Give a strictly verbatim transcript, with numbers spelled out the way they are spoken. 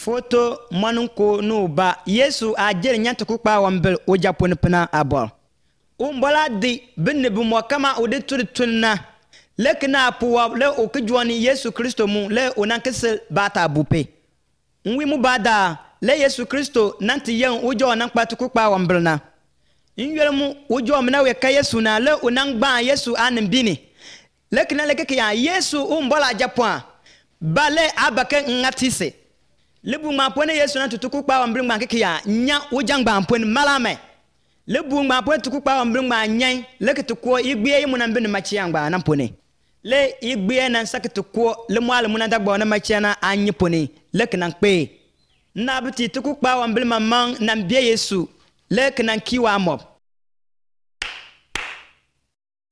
Foto manunko no ba Yesu a jere nyanta ku kpa wambil o japon pina abol. Umbola di binne bu mo kama o de turi tunna. Lekna puwa le o kujwani Yesu Kristo mu le onan kese bata bupe. Nwi mu bada le Yesu Kristo nanti yen ujo nan kpa ku kpa wambil na. Inywele mu ujo mna we ka Yesu na le onan gba Yesu anin bini. Lekna lekeke ya Yesu umbola japon. Bale abake ngatise. Lebu mapone Yesu na tutuku pa wambil ngake ya nya ujangba mpon malame. Lebu mapone tuku pa wambil ngba nyan leketuko igbe yimu na mbene machiangba na mpone. Le igbe na saketuko le mwale mu na dagba na machiana anyipone lekena kpe. Na biti tuku pa wambil mamang na mbie Yesu lekena kiwa mob.